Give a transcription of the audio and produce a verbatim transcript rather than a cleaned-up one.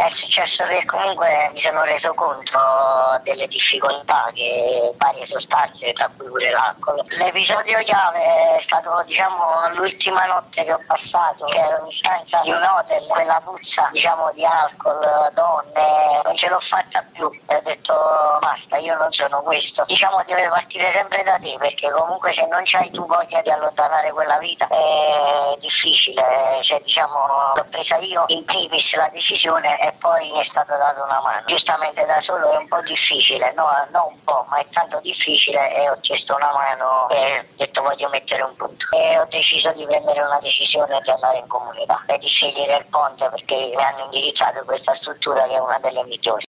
È successo che comunque mi sono reso conto delle difficoltà che varie sostanze, tra cui pure l'alcol. L'episodio chiave è stato, diciamo, l'ultima notte che ho passato, che ero in stanza di un hotel, quella puzza, diciamo, di alcol, donne, non ce l'ho fatta più. E ho detto basta, io non sono questo. Diciamo deve partire sempre da te, perché comunque se non c'hai tu voglia di allontanare quella vita è difficile. Cioè, diciamo, l'ho presa io in primis la decisione e poi mi è stata data una mano. Giustamente da solo è un po' difficile, no, non un po', ma è tanto difficile, e ho chiesto una mano e ho detto voglio mettere un punto. E ho deciso di prendere una decisione di andare in comunità e di scegliere il ponte, perché mi hanno indirizzato questa struttura che è una delle migliori.